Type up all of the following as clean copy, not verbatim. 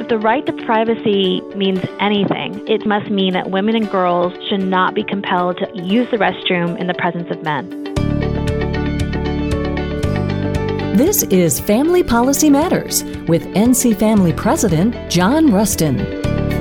If the right to privacy means anything, it must mean that women and girls should not be compelled to use the restroom in the presence of men. This is Family Policy Matters with NC Family President John Rustin.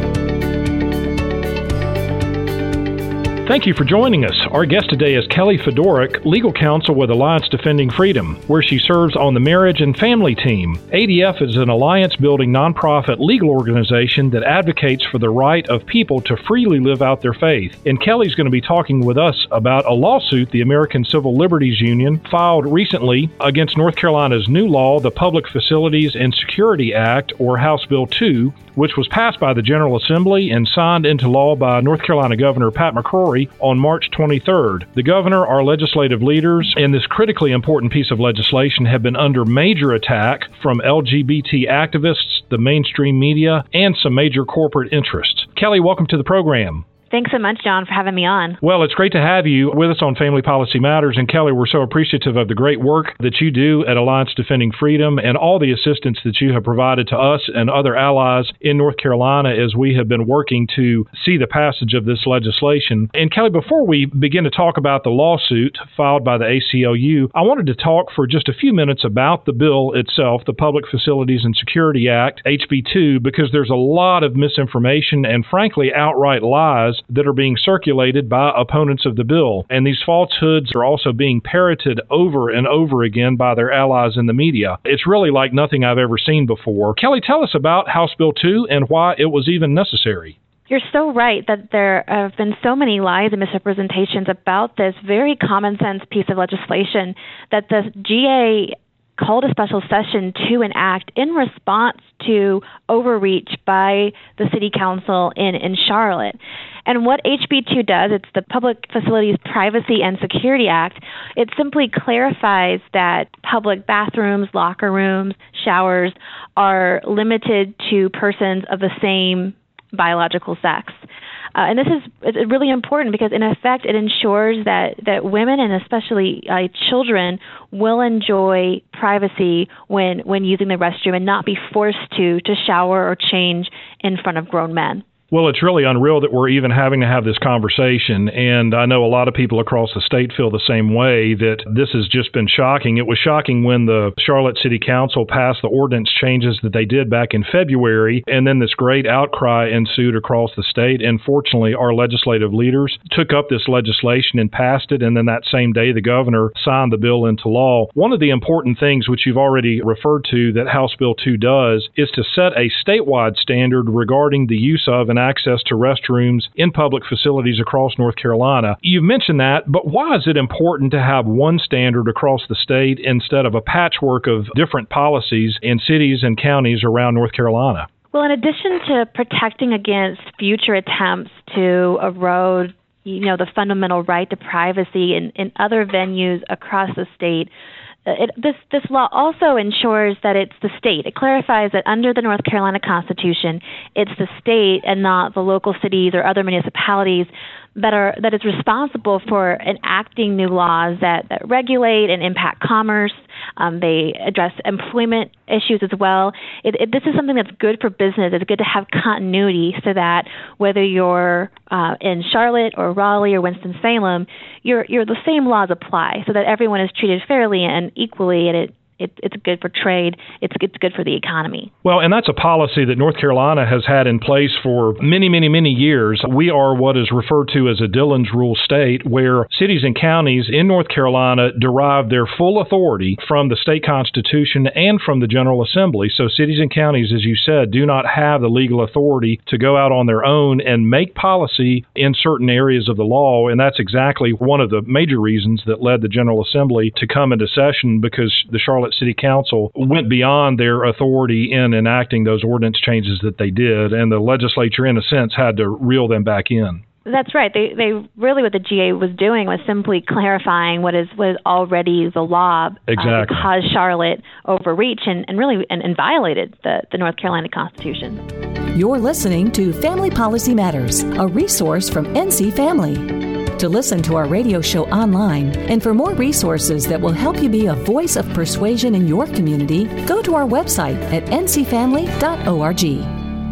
Thank you for joining us. Our guest today is Kelly Fedoruk, legal counsel with Alliance Defending Freedom, where she serves on the marriage and family team. ADF is an alliance-building nonprofit legal organization that advocates for the right of people to freely live out their faith. And Kelly's going to be talking with us about a lawsuit the American Civil Liberties Union filed recently against North Carolina's new law, the Public Facilities and Security Act, or House Bill 2, which was passed by the General Assembly and signed into law by North Carolina Governor Pat McCrory on March 23rd. The governor, our legislative leaders, and this critically important piece of legislation have been under major attack from LGBT activists, the mainstream media, and some major corporate interests. Kelly, welcome to the program. Thanks so much, John, for having me on. Well, it's great to have you with us on Family Policy Matters. And Kelly, we're so appreciative of the great work that you do at Alliance Defending Freedom and all the assistance that you have provided to us and other allies in North Carolina as we have been working to see the passage of this legislation. And Kelly, before we begin to talk about the lawsuit filed by the ACLU, I wanted to talk for just a few minutes about the bill itself, the Public Facilities and Security Act, HB 2, because there's a lot of misinformation and, frankly, outright lies that are being circulated by opponents of the bill. And these falsehoods are also being parroted over and over again by their allies in the media. It's really like nothing I've ever seen before. Kelly, tell us about House Bill 2 and why it was even necessary. You're so right that there have been so many lies and misrepresentations about this very common sense piece of legislation that the GA called a special session to enact in response to overreach by the city council in Charlotte. And what HB 2 does, it's the Public Facilities Privacy and Security Act. It simply clarifies that public bathrooms, locker rooms, showers are limited to persons of the same biological sex. And this is really important because, in effect, it ensures that women and especially children will enjoy privacy when using the restroom and not be forced to shower or change in front of grown men. Well, it's really unreal that we're even having to have this conversation, and I know a lot of people across the state feel the same way, that this has just been shocking. It was shocking when the Charlotte City Council passed the ordinance changes that they did back in February, and then this great outcry ensued across the state, and fortunately our legislative leaders took up this legislation and passed it, and then that same day the governor signed the bill into law. One of the important things, which you've already referred to, that House Bill 2 does, is to set a statewide standard regarding the use of and access to restrooms in public facilities across North Carolina. You've mentioned that, but why is it important to have one standard across the state instead of a patchwork of different policies in cities and counties around North Carolina? Well, in addition to protecting against future attempts to erode, the fundamental right to privacy in other venues across the state, this law also ensures that it's the state. It clarifies that under the North Carolina Constitution, it's the state and not the local cities or other municipalities that is responsible for enacting new laws that regulate and impact commerce. They address employment issues as well. This is something that's good for business. It's good to have continuity so that whether you're in Charlotte or Raleigh or Winston-Salem, the same laws apply so that everyone is treated fairly and equally, and it's good for trade. It's good for the economy. Well, and that's a policy that North Carolina has had in place for many, many, many years. We are what is referred to as a Dillon's Rule state, where cities and counties in North Carolina derive their full authority from the state constitution and from the General Assembly. So cities and counties, as you said, do not have the legal authority to go out on their own and make policy in certain areas of the law. And that's exactly one of the major reasons that led the General Assembly to come into session, because the Charlotte City Council went beyond their authority in enacting those ordinance changes that they did, and the legislature, in a sense, had to reel them back in. That's right. They really, what the GA was doing was simply clarifying what is already the law. Exactly. Because Charlotte overreached and violated the North Carolina Constitution. You're listening to Family Policy Matters, a resource from NC Family. To listen to our radio show online and for more resources that will help you be a voice of persuasion in your community, go to our website at ncfamily.org.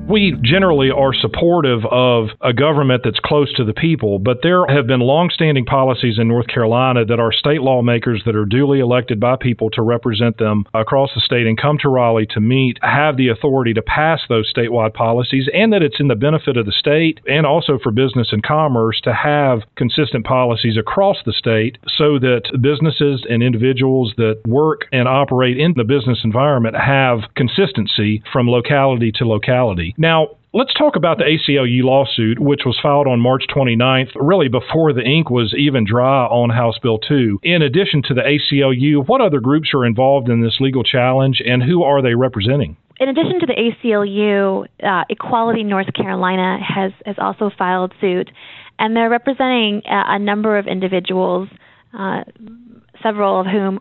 We generally are supportive of a government that's close to the people, but there have been longstanding policies in North Carolina that our state lawmakers that are duly elected by people to represent them across the state and come to Raleigh to meet have the authority to pass those statewide policies, and that it's in the benefit of the state and also for business and commerce to have consistent policies across the state so that businesses and individuals that work and operate in the business environment have consistency from locality to locality. Now, let's talk about the ACLU lawsuit, which was filed on March 29th, really before the ink was even dry on House Bill 2. In addition to the ACLU, what other groups are involved in this legal challenge, and who are they representing? In addition to the ACLU, Equality North Carolina has also filed suit, and they're representing a number of individuals, several of whom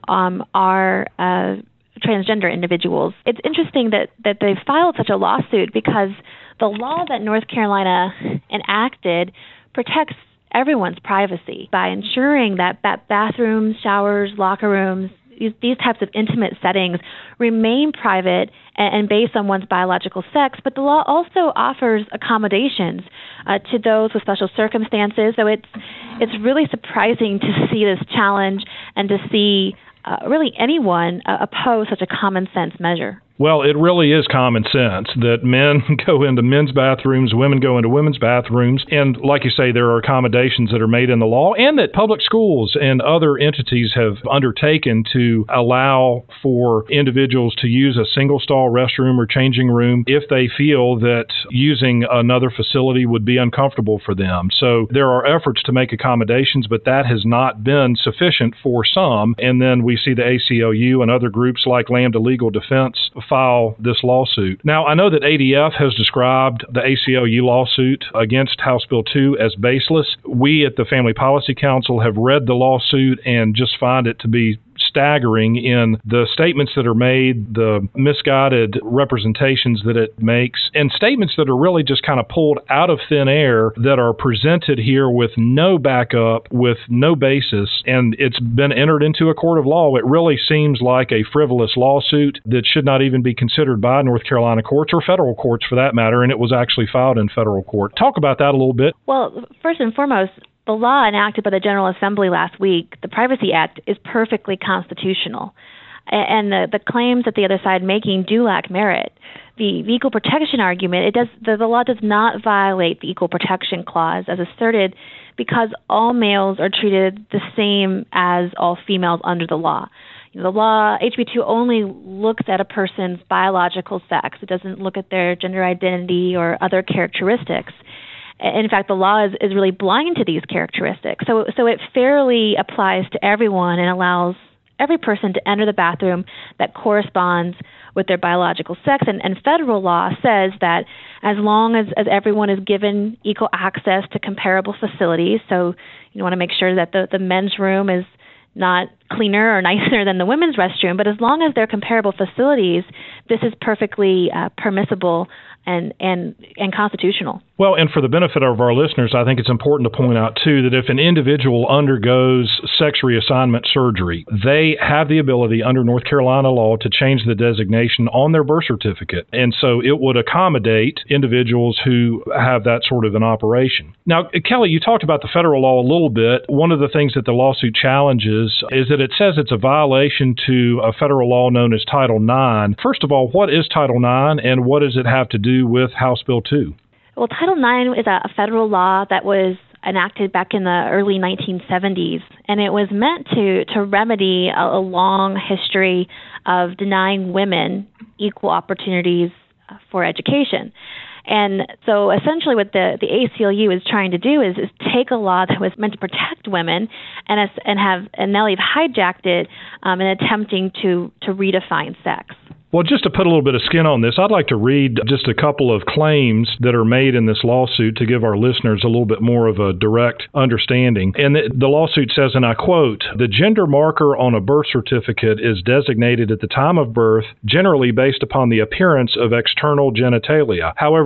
are transgender individuals. It's interesting that they filed such a lawsuit because the law that North Carolina enacted protects everyone's privacy by ensuring that bathrooms, showers, locker rooms, these types of intimate settings remain private and based on one's biological sex, but the law also offers accommodations to those with special circumstances. So it's really surprising to see this challenge and to see really anyone oppose such a common sense measure. Well, it really is common sense that men go into men's bathrooms, women go into women's bathrooms, and like you say, there are accommodations that are made in the law, and that public schools and other entities have undertaken to allow for individuals to use a single-stall restroom or changing room if they feel that using another facility would be uncomfortable for them. So there are efforts to make accommodations, but that has not been sufficient for some, and then we see the ACLU and other groups like Lambda Legal Defense file this lawsuit. Now, I know that ADF has described the ACLU lawsuit against House Bill 2 as baseless. We at the Family Policy Council have read the lawsuit and just find it to be staggering in the statements that are made, the misguided representations that it makes, and statements that are really just kind of pulled out of thin air that are presented here with no backup, with no basis, and it's been entered into a court of law. It really seems like a frivolous lawsuit that should not even be considered by North Carolina courts or federal courts for that matter, and it was actually filed in federal court. Talk about that a little bit. Well, first and foremost, the law enacted by the General Assembly last week, the Privacy Act, is perfectly constitutional. And the claims that the other side making do lack merit. The equal protection argument, the law does not violate the Equal Protection Clause as asserted because all males are treated the same as all females under the law. The law, HB2, only looks at a person's biological sex. It doesn't look at their gender identity or other characteristics. In fact, the law is really blind to these characteristics. So it fairly applies to everyone and allows every person to enter the bathroom that corresponds with their biological sex. And federal law says that as long as everyone is given equal access to comparable facilities, so you want to make sure that the men's room is not cleaner or nicer than the women's restroom, but as long as they're comparable facilities, this is perfectly permissible and constitutional. Well, and for the benefit of our listeners, I think it's important to point out, too, that if an individual undergoes sex reassignment surgery, they have the ability under North Carolina law to change the designation on their birth certificate. And so it would accommodate individuals who have that sort of an operation. Now, Kelly, you talked about the federal law a little bit. One of the things that the lawsuit challenges is that it says it's a violation to a federal law known as Title IX. First of all, what is Title IX, and what does it have to do with House Bill 2? Well, Title IX is a federal law that was enacted back in the early 1970s, and it was meant to remedy a long history of denying women equal opportunities for education. And so essentially what the ACLU is trying to do is take a law that was meant to protect women and now they've hijacked it in attempting to redefine sex. Well, just to put a little bit of skin on this, I'd like to read just a couple of claims that are made in this lawsuit to give our listeners a little bit more of a direct understanding. And the lawsuit says, and I quote, "The gender marker on a birth certificate is designated at the time of birth, generally based upon the appearance of external genitalia. However,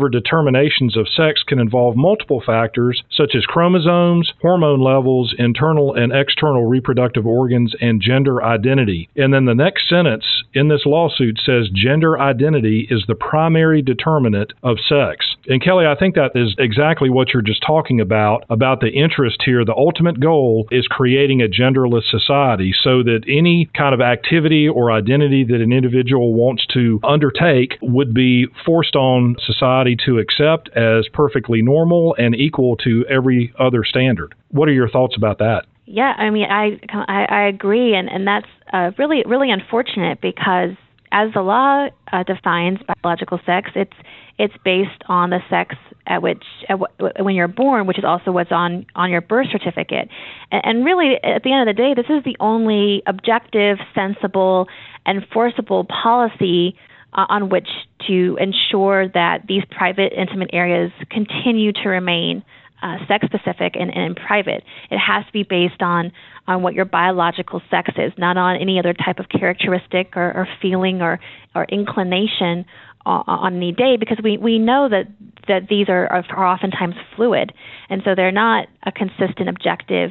However, determinations of sex can involve multiple factors such as chromosomes, hormone levels, internal and external reproductive organs, and gender identity. And then the next sentence in this lawsuit says gender identity is the primary determinant of sex. And Kelly, I think that is exactly what you're just talking about the interest here. The ultimate goal is creating a genderless society so that any kind of activity or identity that an individual wants to undertake would be forced on society to accept as perfectly normal and equal to every other standard. What are your thoughts about that? Yeah, I mean, I agree, and that's really, really unfortunate because as the law defines biological sex, it's based on the sex at which when you're born, which is also what's on your birth certificate. And really, at the end of the day, this is the only objective, sensible, enforceable policy on which to ensure that these private, intimate areas continue to remain sex-specific and private. It has to be based on what your biological sex is, not on any other type of characteristic or feeling or inclination on any day, because we know that these are oftentimes fluid, and so they're not a consistent, objective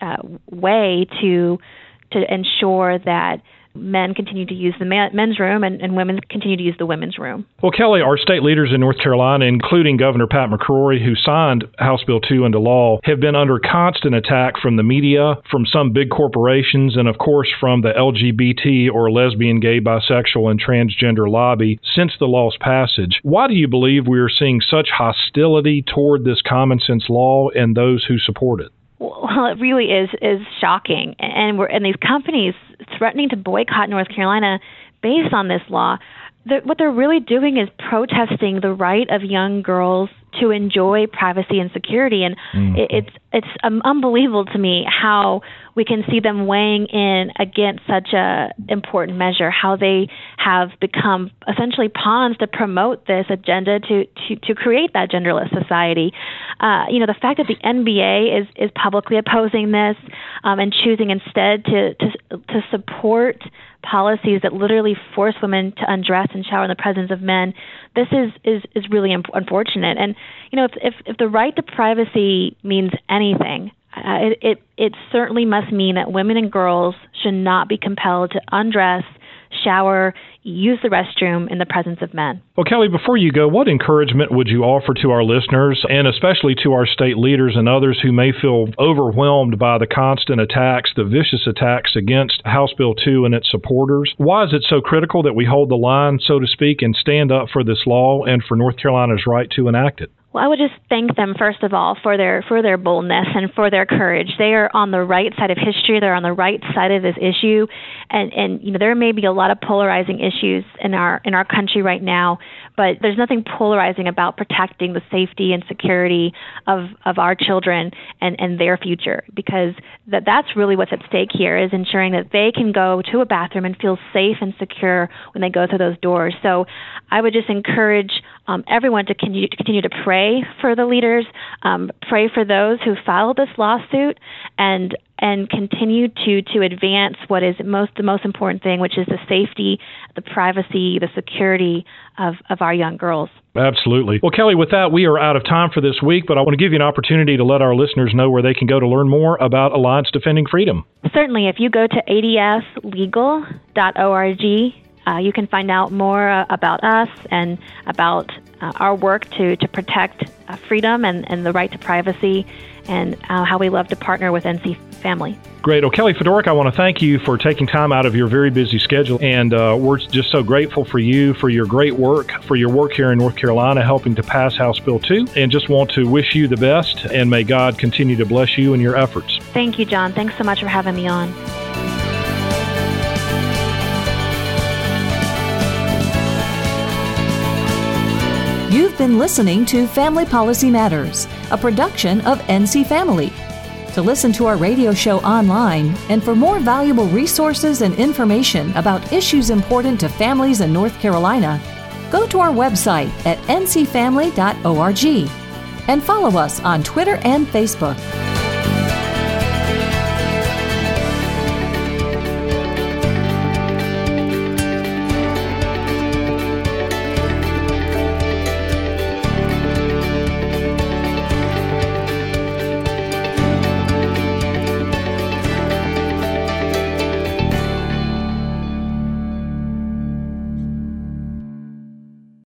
way to ensure that men continue to use the men's room and women continue to use the women's room. Well, Kelly, our state leaders in North Carolina, including Governor Pat McCrory, who signed House Bill 2 into law, have been under constant attack from the media, from some big corporations, and of course from the LGBT or lesbian, gay, bisexual, and transgender lobby since the law's passage. Why do you believe we are seeing such hostility toward this common sense law and those who support it? Well, it really is shocking, and these companies threatening to boycott North Carolina based on this law. What they're really doing is protesting the right of young girls to enjoy privacy and security, and it's unbelievable to me how we can see them weighing in against such a important measure, how they have become essentially pawns to promote this agenda to create that genderless society. The fact that the NBA is publicly opposing this and choosing instead to support policies that literally force women to undress and shower in the presence of men, this is really unfortunate. And if the right to privacy means anything, it certainly must mean that women and girls should not be compelled to undress, shower, use the restroom in the presence of men. Well, Kelly, before you go, what encouragement would you offer to our listeners, and especially to our state leaders and others who may feel overwhelmed by the constant attacks, the vicious attacks against House Bill 2 and its supporters? Why is it so critical that we hold the line, so to speak, and stand up for this law and for North Carolina's right to enact it? Well, I would just thank them, first of all, for their boldness and for their courage. They are on the right side of history. They're on the right side of this issue. And there may be a lot of polarizing issues in our country right now, but there's nothing polarizing about protecting the safety and security of our children and their future, because that's really what's at stake here, is ensuring that they can go to a bathroom and feel safe and secure when they go through those doors. So I would just encourage everyone to continue to pray for the leaders, pray for those who filed this lawsuit, and continue to advance what is the most important thing, which is the safety, the privacy, the security of our young girls. Absolutely. Well, Kelly, with that, we are out of time for this week, but I want to give you an opportunity to let our listeners know where they can go to learn more about Alliance Defending Freedom. Certainly. If you go to adslegal.org, you can find out more about us and about our work to protect freedom and the right to privacy, and how we love to partner with NC Family. Great. Well, Kelly Fedoruk, I want to thank you for taking time out of your very busy schedule, and we're just so grateful for you, for your great work, for your work here in North Carolina helping to pass House Bill 2, and just want to wish you the best, and may God continue to bless you in your efforts. Thank you, John. Thanks so much for having me on. You've been listening to Family Policy Matters, a production of NC Family. To listen to our radio show online and for more valuable resources and information about issues important to families in North Carolina, go to our website at ncfamily.org and follow us on Twitter and Facebook.